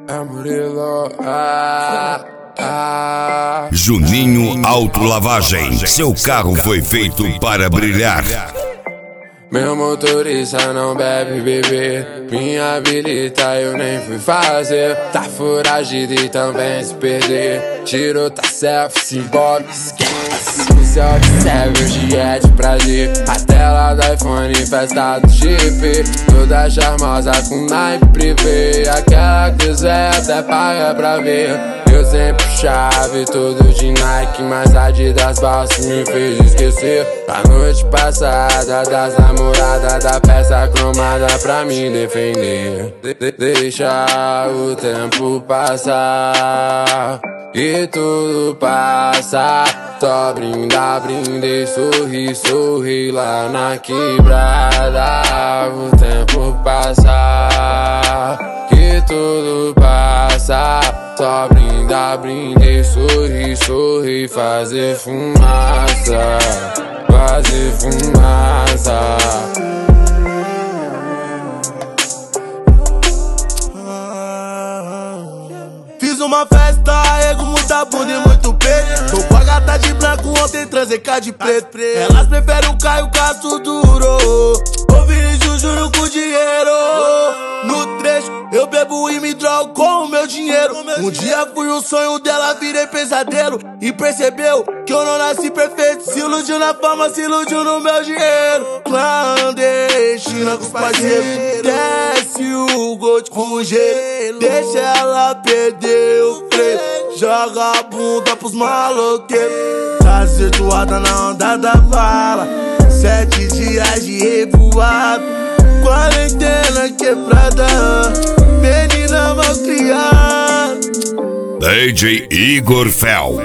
É Murilo, Juninho Autolavagem, seu carro foi feito para brilhar. Meu motorista não bebe, bebê. Me habilita, eu nem fui fazer. Tá foragido e também se perder. Tirou, tá selfie, se embora, esquece. O céu observa, hoje é de prazer. A tela do iPhone, festa do GP. Toda charmosa com naipe privê. Aquela que quiser até paga pra ver. Eu sempre chave, tudo de Nike, mas a Adidas Balsa me fez esquecer a noite passada das namoradas, da peça cromada pra me defender. Deixa o tempo passar e tudo passa. Só brinda, brinde, sorri, sorri lá na quebrada. O tempo passa e tudo passa. Só brinda, brinde, sorri, sorri, fazer fumaça, fazer fumaça. Fiz uma festa, ego, muita bunda e muito peito. Tô com a gata de branco, ontem transei cá de preto. Elas preferem o Caio Castro duro. Ouvi Júnior com dinheiro. No trecho, eu bebo e me drogo com o meu dinheiro. Um dia fui um sonho dela, virei pesadelo. E percebeu que eu não nasci perfeito. Se iludiu na fama, se iludiu no meu dinheiro. Clandestina com os parceiros. Desce o gold com gelo. Deixa ela perder o freio. Joga a bunda pros maloqueiros. Tá situada na onda da bala. 7 dias de revoado. Quarentena quebrada. Menina mal criada. DJ Igor Fel.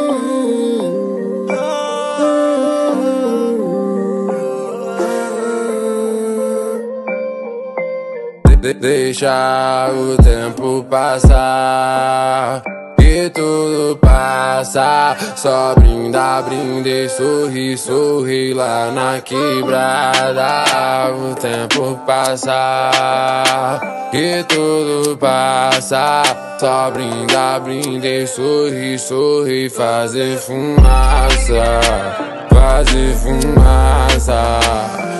Deixa o tempo passar e tudo passa. Só brinda, brinde, sorri, sorri lá na quebrada. O tempo passa e tudo passa. Só brinda, brinde, sorri, sorri, fazer fumaça, fazer fumaça.